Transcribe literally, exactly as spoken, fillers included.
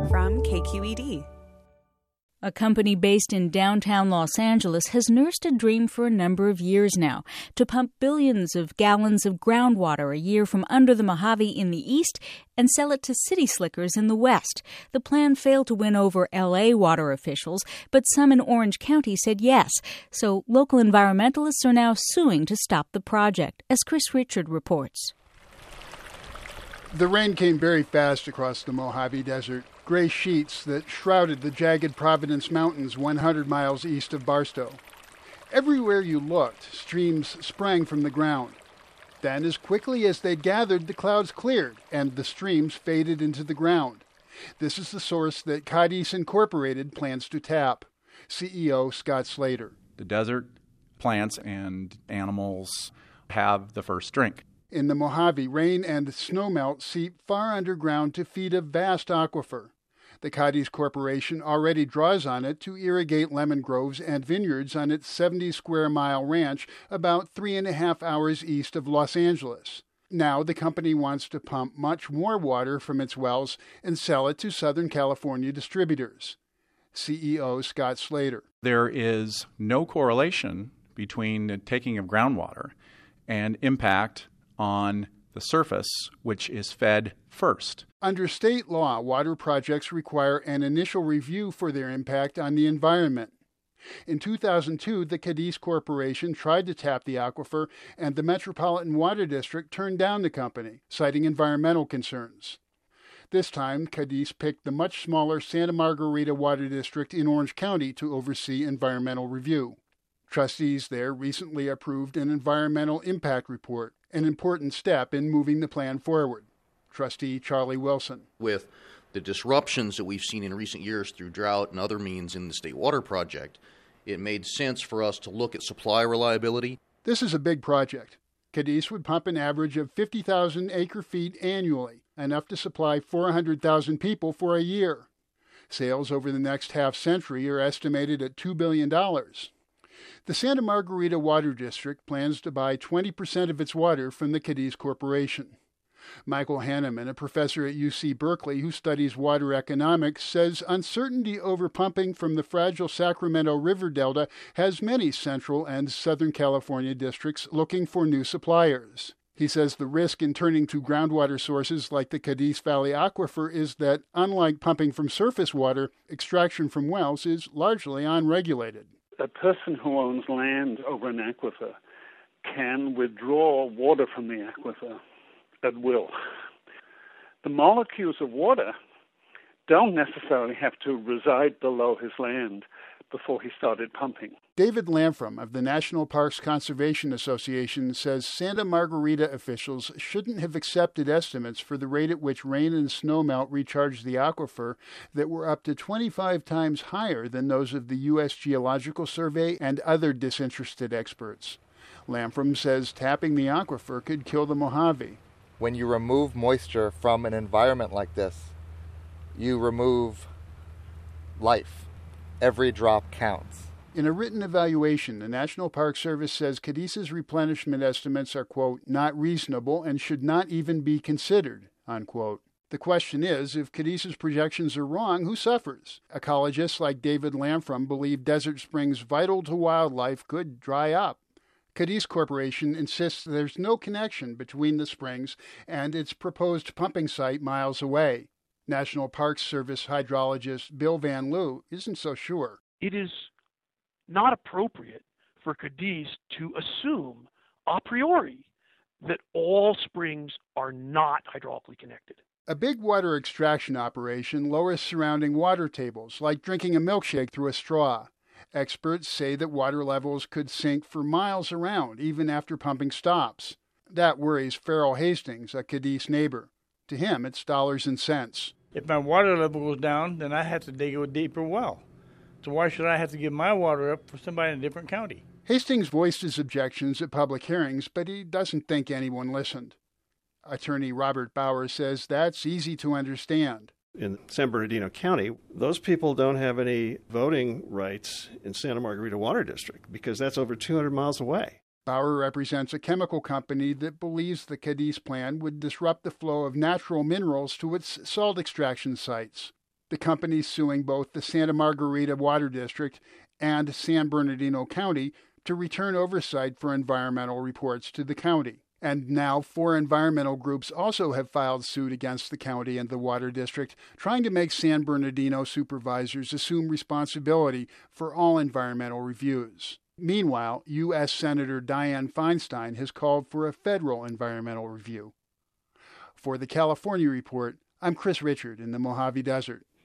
from K Q E D. A company based in downtown Los Angeles has nursed a dream for a number of years now to pump billions of gallons of groundwater a year from under the Mojave in the east and sell it to city slickers in the west. The plan failed to win over L A water officials, but some in Orange County said yes. So local environmentalists are now suing to stop the project, as Chris Richard reports. The rain came very fast across the Mojave Desert. Gray sheets that shrouded the jagged Providence Mountains one hundred miles east of Barstow. Everywhere you looked, streams sprang from the ground. Then, as quickly as they gathered, the clouds cleared, and the streams faded into the ground. This is the source that Cadiz Incorporated plans to tap. C E O Scott Slater. The desert plants and animals have the first drink. In the Mojave, rain and snowmelt seep far underground to feed a vast aquifer. The Cadiz Corporation already draws on it to irrigate lemon groves and vineyards on its seventy square mile ranch about three and a half hours east of Los Angeles. Now the company wants to pump much more water from its wells and sell it to Southern California distributors. C E O Scott Slater. There is no correlation between the taking of groundwater and impact on the surface, which is fed first. Under state law, water projects require an initial review for their impact on the environment. In two thousand two, the Cadiz Corporation tried to tap the aquifer, and the Metropolitan Water District turned down the company, citing environmental concerns. This time, Cadiz picked the much smaller Santa Margarita Water District in Orange County to oversee environmental review. Trustees there recently approved an environmental impact report, an important step in moving the plan forward. Trustee Charlie Wilson. With the disruptions that we've seen in recent years through drought and other means in the State Water Project, it made sense for us to look at supply reliability. This is a big project. Cadiz would pump an average of fifty thousand acre-feet annually, enough to supply four hundred thousand people for a year. Sales over the next half-century are estimated at two billion dollars. The Santa Margarita Water District plans to buy twenty percent of its water from the Cadiz Corporation. Michael Hanneman, a professor at U C Berkeley who studies water economics, says uncertainty over pumping from the fragile Sacramento River Delta has many Central and Southern California districts looking for new suppliers. He says the risk in turning to groundwater sources like the Cadiz Valley Aquifer is that, unlike pumping from surface water, extraction from wells is largely unregulated. A person who owns land over an aquifer can withdraw water from the aquifer at will. The molecules of water don't necessarily have to reside below his land before he started pumping. David Lamfrom of the National Parks Conservation Association says Santa Margarita officials shouldn't have accepted estimates for the rate at which rain and snowmelt recharged the aquifer that were up to twenty-five times higher than those of the U S Geological Survey and other disinterested experts. Lamfrom says tapping the aquifer could kill the Mojave. When you remove moisture from an environment like this, you remove life. Every drop counts. In a written evaluation, the National Park Service says Cadiz's replenishment estimates are, quote, not reasonable and should not even be considered, unquote. The question is, if Cadiz's projections are wrong, who suffers? Ecologists like David Lamfrom believe Desert Springs vital to wildlife could dry up. Cadiz Corporation insists there's no connection between the springs and its proposed pumping site miles away. National Park Service hydrologist Bill Van Loo isn't so sure. It is not appropriate for Cadiz to assume a priori that all springs are not hydraulically connected. A big water extraction operation lowers surrounding water tables, like drinking a milkshake through a straw. Experts say that water levels could sink for miles around, even after pumping stops. That worries Farrell Hastings, a Cadiz neighbor. To him, it's dollars and cents. If my water level goes down, then I have to dig a deeper well. So why should I have to give my water up for somebody in a different county? Hastings voiced his objections at public hearings, but he doesn't think anyone listened. Attorney Robert Bauer says that's easy to understand. In San Bernardino County, those people don't have any voting rights in Santa Margarita Water District because that's over two hundred miles away. Bauer represents a chemical company that believes the Cadiz plan would disrupt the flow of natural minerals to its salt extraction sites. The company is suing both the Santa Margarita Water District and San Bernardino County to return oversight for environmental reports to the county. And now four environmental groups also have filed suit against the county and the water district, trying to make San Bernardino supervisors assume responsibility for all environmental reviews. Meanwhile, U S Senator Dianne Feinstein has called for a federal environmental review. For the California Report, I'm Chris Richard in the Mojave Desert.